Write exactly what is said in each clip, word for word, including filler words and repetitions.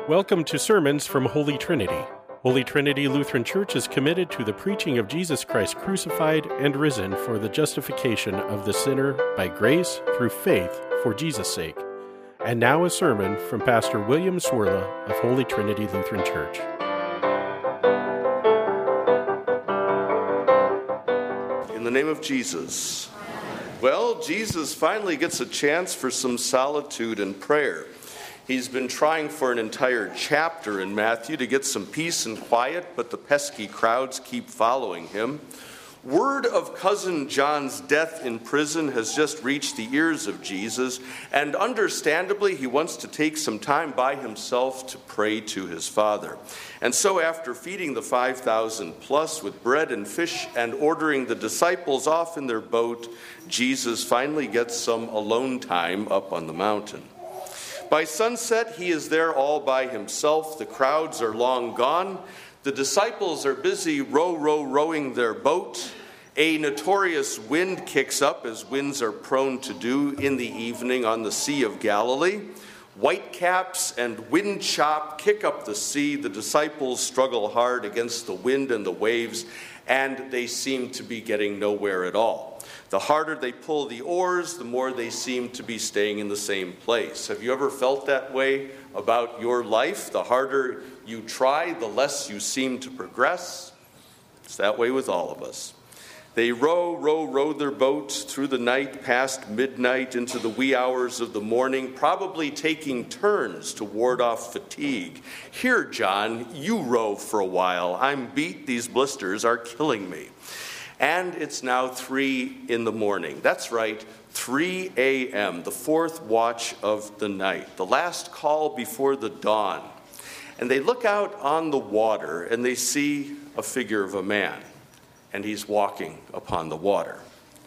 Welcome to Sermons from Holy Trinity. Holy Trinity Lutheran Church is committed to the preaching of Jesus Christ crucified and risen for the justification of the sinner by grace through faith for Jesus' sake. And now a sermon from Pastor William Swirla of Holy Trinity Lutheran Church. In the name of Jesus. Well, Jesus finally gets a chance for some solitude and prayer. He's been trying for an entire chapter in Matthew to get some peace and quiet, but the pesky crowds keep following him. Word of Cousin John's death in prison has just reached the ears of Jesus, and understandably, he wants to take some time by himself to pray to his Father. And so after feeding the five thousand plus with bread and fish and ordering the disciples off in their boat, Jesus finally gets some alone time up on the mountain. By sunset, he is there all by himself. The crowds are long gone. The disciples are busy row, row, rowing their boat. A notorious wind kicks up, as winds are prone to do in the evening on the Sea of Galilee. Whitecaps and wind chop kick up the sea. The disciples struggle hard against the wind and the waves, and they seem to be getting nowhere at all. The harder they pull the oars, the more they seem to be staying in the same place. Have you ever felt that way about your life? The harder you try, the less you seem to progress. It's that way with all of us. They row, row, row their boats through the night, past midnight, into the wee hours of the morning, probably taking turns to ward off fatigue. Here, John, you row for a while. I'm beat. These blisters are killing me. And it's now three in the morning. That's right, three a.m., the fourth watch of the night, the last call before the dawn. And they look out on the water and they see a figure of a man, and he's walking upon the water.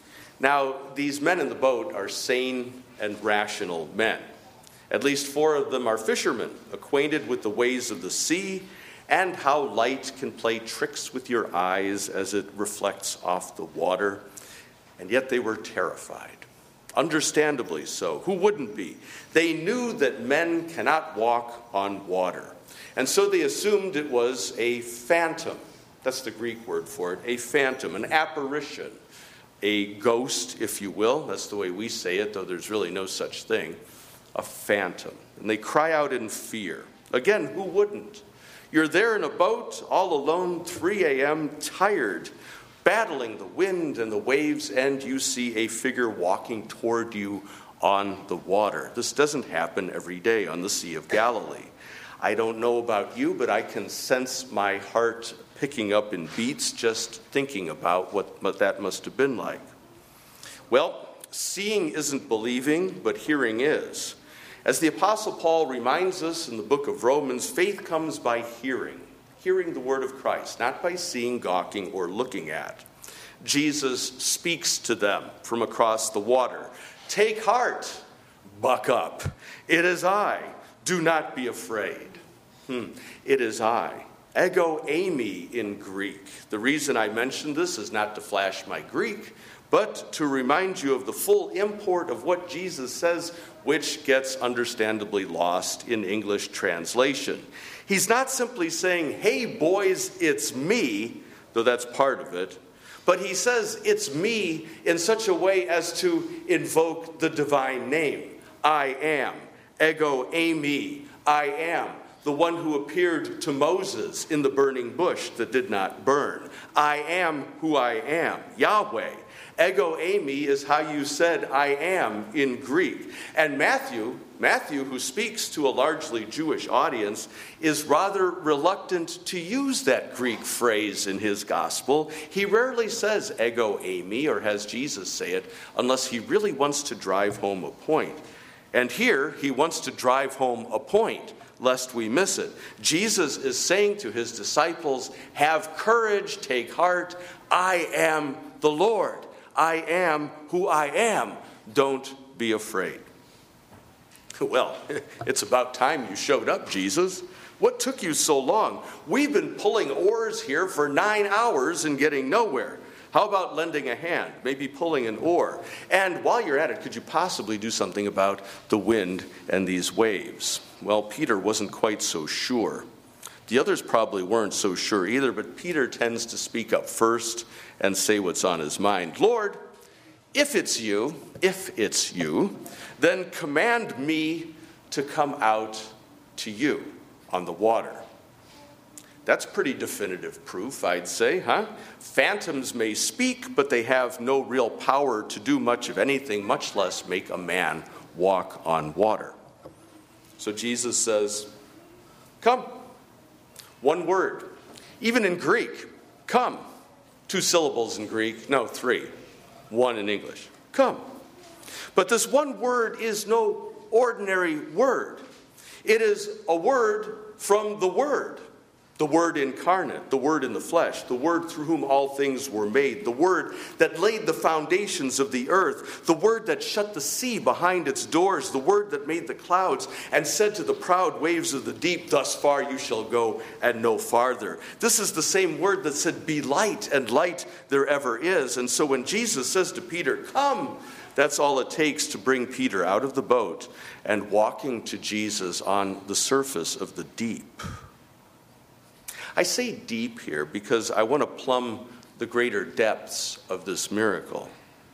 Now, these men in the boat are sane and rational men. At least four of them are fishermen, acquainted with the ways of the sea, and how light can play tricks with your eyes as it reflects off the water. And yet they were terrified. Understandably so. Who wouldn't be? They knew that men cannot walk on water. And so they assumed it was a phantom. That's the Greek word for it. A phantom, an apparition, a ghost, if you will. That's the way we say it, though there's really no such thing. A phantom. And they cry out in fear. Again, who wouldn't? You're there in a boat, all alone, three a.m., tired, battling the wind and the waves, and you see a figure walking toward you on the water. This doesn't happen every day on the Sea of Galilee. I don't know about you, but I can sense my heart picking up in beats just thinking about what, what that must have been like. Well, seeing isn't believing, but hearing is. As the Apostle Paul reminds us in the book of Romans, faith comes by hearing, hearing the word of Christ, not by seeing, gawking, or looking at. Jesus speaks to them from across the water. Take heart, buck up. It is I. Do not be afraid. Hmm. It is I. Ego eimi in Greek. The reason I mention this is not to flash my Greek, but to remind you of the full import of what Jesus says, which gets understandably lost in English translation. He's not simply saying, hey boys, it's me, though that's part of it, but he says it's me in such a way as to invoke the divine name. I am. Ego eimi. I am. The one who appeared to Moses in the burning bush that did not burn. I am who I am. Yahweh. Ego eimi is how you said I am in Greek. And Matthew, Matthew, who speaks to a largely Jewish audience, is rather reluctant to use that Greek phrase in his gospel. He rarely says ego eimi or has Jesus say it unless he really wants to drive home a point. And here he wants to drive home a point, lest we miss it. Jesus is saying to his disciples, have courage, take heart, I am the Lord. I am who I am. Don't be afraid. Well, it's about time you showed up, Jesus. What took you so long? We've been pulling oars here for nine hours and getting nowhere. How about lending a hand, maybe pulling an oar? And while you're at it, could you possibly do something about the wind and these waves? Well, Peter wasn't quite so sure. The others probably weren't so sure either, but Peter tends to speak up first and say what's on his mind. Lord, if it's you, if it's you, then command me to come out to you on the water. That's pretty definitive proof, I'd say, huh? Phantoms may speak, but they have no real power to do much of anything, much less make a man walk on water. So Jesus says, come. One word. Even in Greek, come. Two syllables in Greek, no, three. One in English. Come. But this one word is no ordinary word. It is a word from the Word. The Word incarnate, the Word in the flesh, the Word through whom all things were made, the Word that laid the foundations of the earth, the Word that shut the sea behind its doors, the Word that made the clouds and said to the proud waves of the deep, thus far you shall go and no farther. This is the same Word that said, be light, and light there ever is. And so when Jesus says to Peter, come, that's all it takes to bring Peter out of the boat and walking to Jesus on the surface of the deep. I say deep here because I want to plumb the greater depths of this miracle.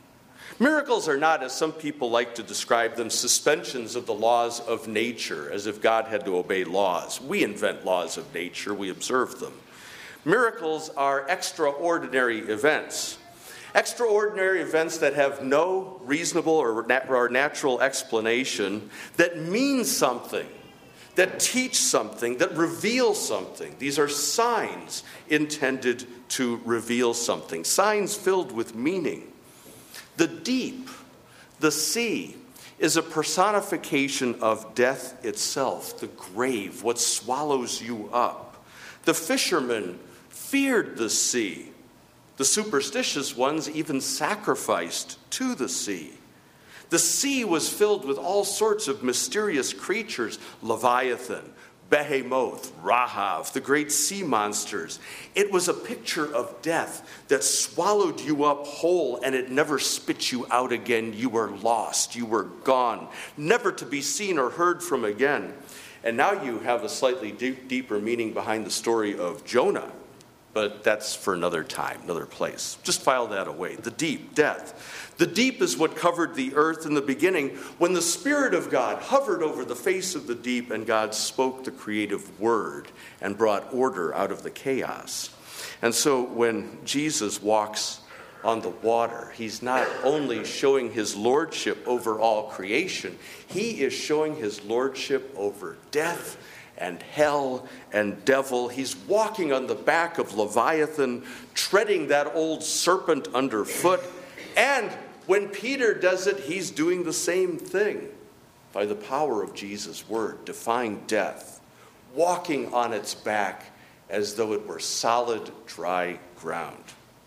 Miracles are not, as some people like to describe them, suspensions of the laws of nature, as if God had to obey laws. We invent laws of nature, we observe them. Miracles are extraordinary events. Extraordinary events that have no reasonable or natural explanation, that mean something, that teach something, that reveal something. These are signs intended to reveal something, signs filled with meaning. The deep, the sea, is a personification of death itself, the grave, what swallows you up. The fishermen feared the sea. The superstitious ones even sacrificed to the sea. The sea was filled with all sorts of mysterious creatures, Leviathan, Behemoth, Rahav, the great sea monsters. It was a picture of death that swallowed you up whole, and it never spit you out again. You were lost. You were gone, never to be seen or heard from again. And now you have a slightly deep, deeper meaning behind the story of Jonah. But that's for another time, another place. Just file that away. The deep, death. The deep is what covered the earth in the beginning when the Spirit of God hovered over the face of the deep and God spoke the creative word and brought order out of the chaos. And so when Jesus walks on the water, he's not only showing his lordship over all creation, he is showing his lordship over death and hell and devil. He's walking on the back of Leviathan, treading that old serpent underfoot. And when Peter does it, he's doing the same thing by the power of Jesus' word, defying death, walking on its back as though it were solid, dry ground.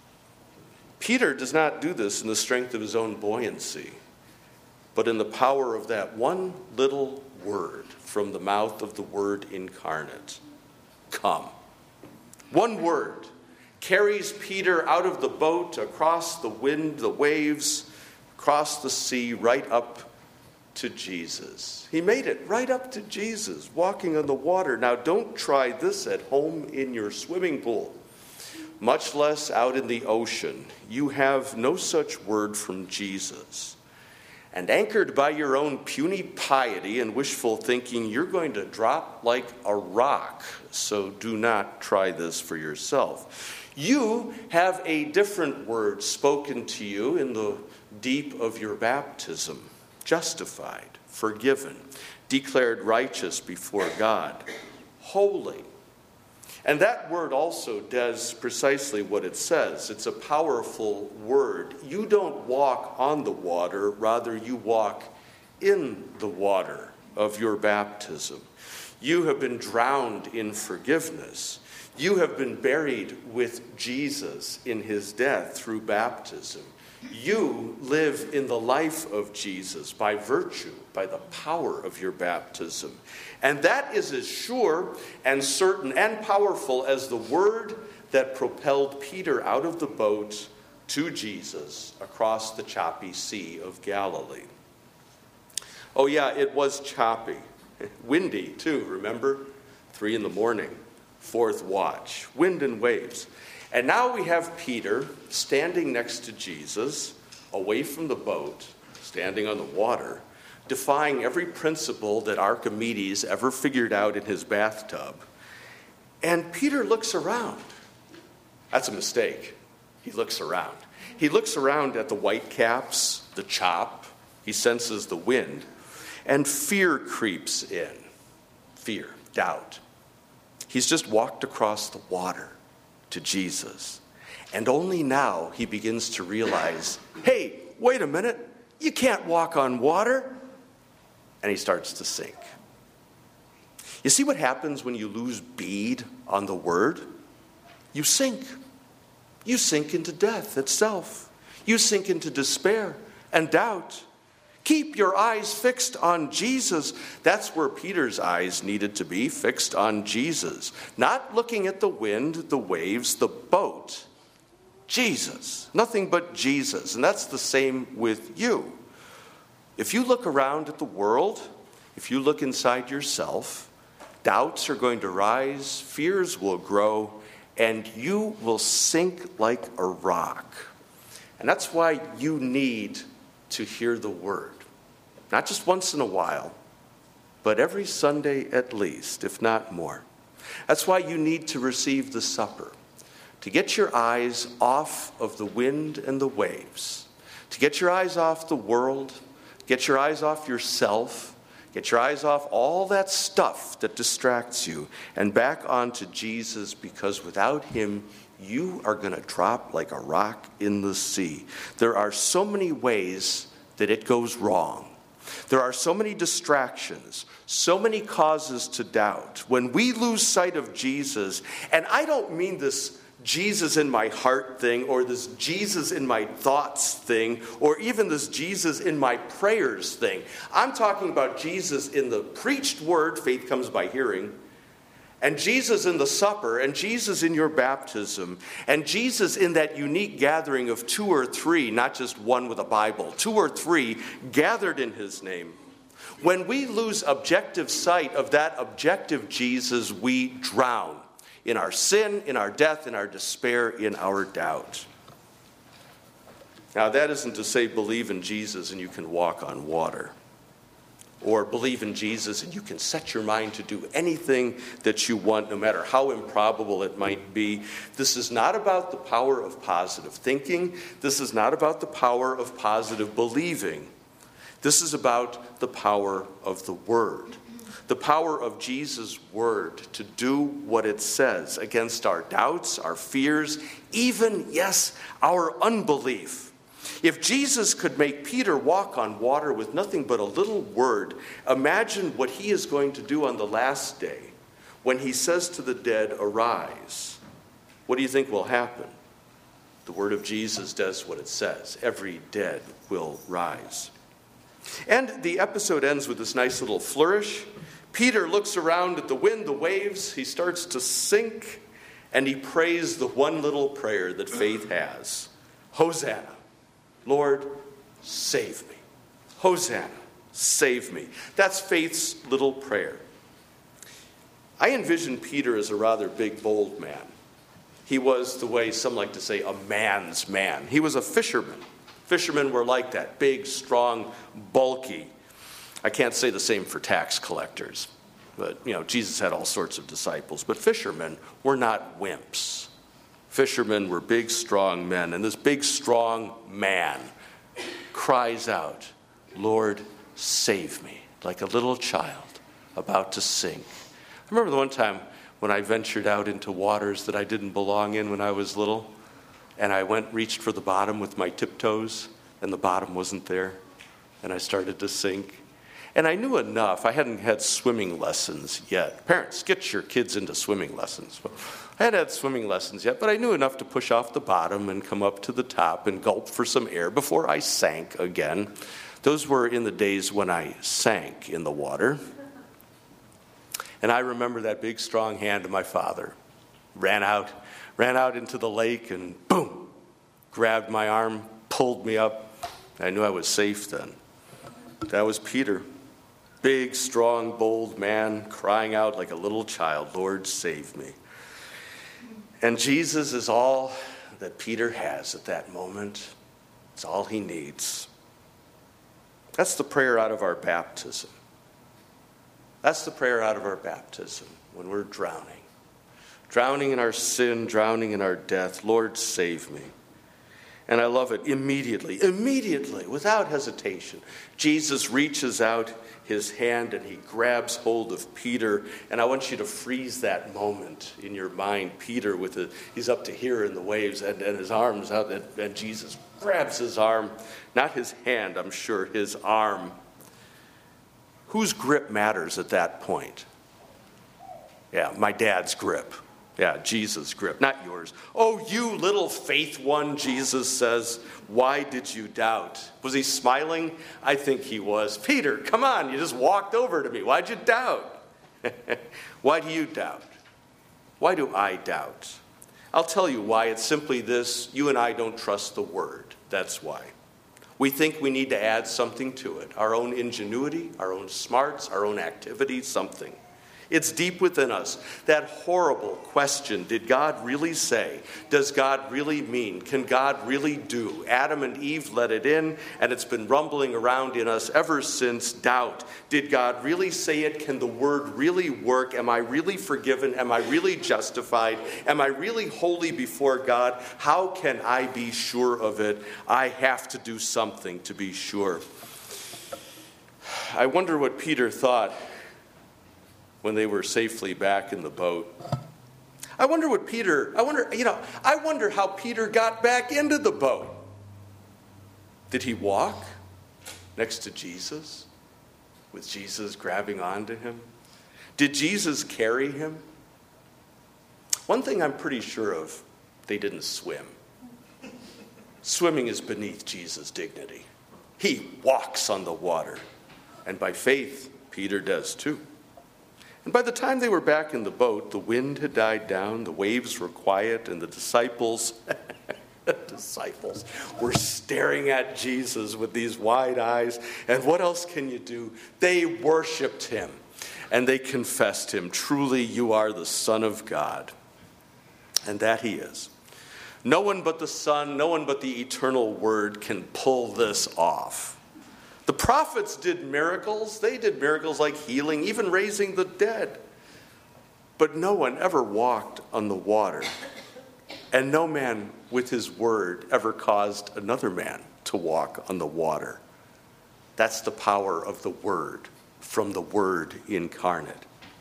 Peter does not do this in the strength of his own buoyancy, but in the power of that one little word from the mouth of the Word incarnate. Come. One word carries Peter out of the boat, across the wind, the waves, across the sea, right up to Jesus. He made it right up to Jesus, walking on the water. Now, don't try this at home in your swimming pool, much less out in the ocean. You have no such word from Jesus. And anchored by your own puny piety and wishful thinking, you're going to drop like a rock. So do not try this for yourself. You have a different word spoken to you in the deep of your baptism. Justified, forgiven, declared righteous before God, holy. And that word also does precisely what it says. It's a powerful word. You don't walk on the water, rather you walk in the water of your baptism. You have been drowned in forgiveness. You have been buried with Jesus in his death through baptism. You live in the life of Jesus by virtue, by the power of your baptism. And that is as sure and certain and powerful as the word that propelled Peter out of the boat to Jesus across the choppy Sea of Galilee. Oh yeah, it was choppy. Windy too, remember? Three in the morning, fourth watch, wind and waves. And now we have Peter standing next to Jesus, away from the boat, standing on the water, defying every principle that Archimedes ever figured out in his bathtub. And Peter looks around. That's a mistake. He looks around. He looks around at the whitecaps, the chop. He senses the wind. And fear creeps in. Fear, doubt. He's just walked across the water to Jesus. And only now he begins to realize, hey, wait a minute, you can't walk on water. And he starts to sink. You see what happens when you lose bead on the word? You sink. You sink into death itself. You sink into despair and doubt. Keep your eyes fixed on Jesus. That's where Peter's eyes needed to be, fixed on Jesus. Not looking at the wind, the waves, the boat. Jesus. Nothing but Jesus. And that's the same with you. If you look around at the world, if you look inside yourself, doubts are going to rise, fears will grow, and you will sink like a rock. And that's why you need to hear the word. Not just once in a while, but every Sunday at least, if not more. That's why you need to receive the supper. To get your eyes off of the wind and the waves. To get your eyes off the world. Get your eyes off yourself. Get your eyes off all that stuff that distracts you and back onto Jesus, because without him, you are going to drop like a rock in the sea. There are so many ways that it goes wrong. There are so many distractions, so many causes to doubt. When we lose sight of Jesus, and I don't mean this Jesus in my heart thing, or this Jesus in my thoughts thing, or even this Jesus in my prayers thing. I'm talking about Jesus in the preached word, faith comes by hearing, and Jesus in the supper, and Jesus in your baptism, and Jesus in that unique gathering of two or three, not just one with a Bible, two or three gathered in his name. When we lose objective sight of that objective Jesus, we drown. In our sin, in our death, in our despair, in our doubt. Now, that isn't to say believe in Jesus and you can walk on water. Or believe in Jesus and you can set your mind to do anything that you want, no matter how improbable it might be. This is not about the power of positive thinking. This is not about the power of positive believing. This is about the power of the Word. The power of Jesus' word to do what it says against our doubts, our fears, even, yes, our unbelief. If Jesus could make Peter walk on water with nothing but a little word, imagine what he is going to do on the last day when he says to the dead, arise. What do you think will happen? The word of Jesus does what it says. Every dead will rise. And the episode ends with this nice little flourish. Peter looks around at the wind, the waves. He starts to sink, and he prays the one little prayer that faith has. Hosanna, Lord, save me. Hosanna, save me. That's faith's little prayer. I envision Peter as a rather big, bold man. He was, the way some like to say, a man's man. He was a fisherman. Fishermen were like that, big, strong, bulky. I can't say the same for tax collectors, but, you know, Jesus had all sorts of disciples. But fishermen were not wimps. Fishermen were big, strong men. And this big, strong man cries out, Lord, save me, like a little child about to sink. I remember the one time when I ventured out into waters that I didn't belong in when I was little, and I went, reached for the bottom with my tiptoes, and the bottom wasn't there, and I started to sink. And I knew enough. I hadn't had swimming lessons yet. Parents, get your kids into swimming lessons. I hadn't had swimming lessons yet, but I knew enough to push off the bottom and come up to the top and gulp for some air before I sank again. Those were in the days when I sank in the water. And I remember that big, strong hand of my father ran out, ran out into the lake, and boom, grabbed my arm, pulled me up. I knew I was safe then. That was Peter. Big, strong, bold man crying out like a little child, Lord, save me. And Jesus is all that Peter has at that moment. It's all he needs. That's the prayer out of our baptism. That's the prayer out of our baptism when we're drowning. Drowning in our sin, drowning in our death. Lord, save me. And I love it. Immediately, immediately, without hesitation, Jesus reaches out his hand and he grabs hold of Peter. And I want you to freeze that moment in your mind. Peter, with a, he's up to here in the waves and, and his arm's out, and, and Jesus grabs his arm. Not his hand, I'm sure, his arm. Whose grip matters at that point? Yeah, my dad's grip. Yeah, Jesus' grip, not yours. Oh, you little faith one, Jesus says, why did you doubt? Was he smiling? I think he was. Peter, come on, you just walked over to me. Why'd you doubt? Why do you doubt? Why do I doubt? I'll tell you why. It's simply this. You and I don't trust the word. That's why. We think we need to add something to it. Our own ingenuity, our own smarts, our own activity, something. It's deep within us. That horrible question, did God really say? Does God really mean? Can God really do? Adam and Eve let it in, and it's been rumbling around in us ever since. Doubt. Did God really say it? Can the word really work? Am I really forgiven? Am I really justified? Am I really holy before God? How can I be sure of it? I have to do something to be sure. I wonder what Peter thought when they were safely back in the boat. I wonder what Peter, I wonder, you know, I wonder how Peter got back into the boat. Did he walk next to Jesus, with Jesus grabbing onto him? Did Jesus carry him? One thing I'm pretty sure of, they didn't swim. Swimming is beneath Jesus' dignity. He walks on the water. And by faith, Peter does too. And by the time they were back in the boat, the wind had died down, the waves were quiet, and the disciples, the disciples were staring at Jesus with these wide eyes. And what else can you do? They worshiped him, and they confessed him. Truly, you are the Son of God. And that he is. No one but the Son, no one but the eternal Word can pull this off. The prophets did miracles. They did miracles like healing, even raising the dead. But no one ever walked on the water. And no man with his word ever caused another man to walk on the water. That's the power of the word, from the Word incarnate.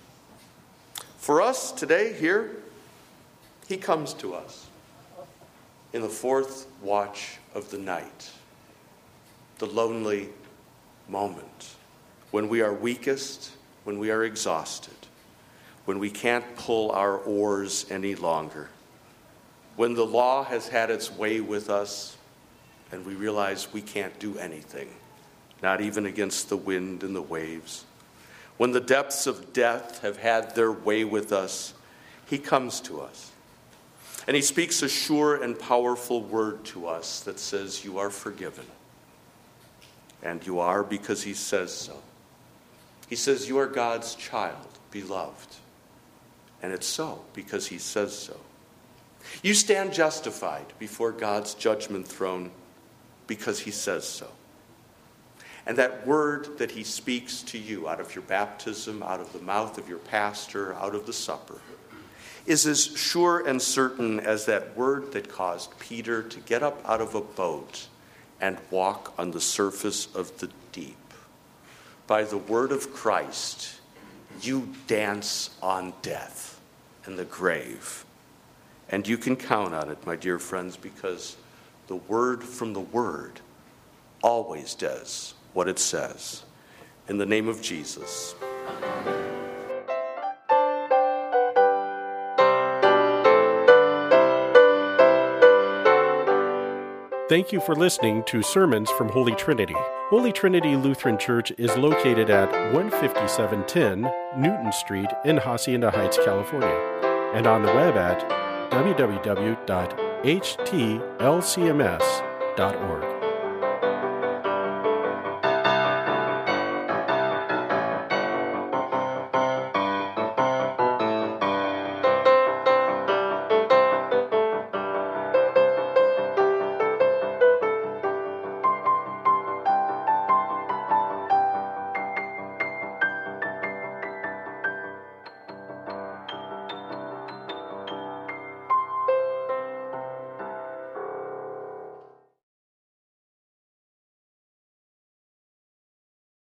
For us today here, he comes to us in the fourth watch of the night, the lonely moment, when we are weakest, when we are exhausted, when we can't pull our oars any longer, when the law has had its way with us and we realize we can't do anything, not even against the wind and the waves, when the depths of death have had their way with us, he comes to us. And he speaks a sure and powerful word to us that says, you are forgiven. And you are because he says so. He says you are God's child, beloved. And it's so because he says so. You stand justified before God's judgment throne because he says so. And that word that he speaks to you out of your baptism, out of the mouth of your pastor, out of the supper, is as sure and certain as that word that caused Peter to get up out of a boat and walk on the surface of the deep. By the word of Christ, you dance on death and the grave. And you can count on it, my dear friends, because the word from the word always does what it says. In the name of Jesus. Thank you for listening to Sermons from Holy Trinity. Holy Trinity Lutheran Church is located at one fifty-seven ten Newton Street in Hacienda Heights, California, and on the web at w w w dot h t l c m s dot org.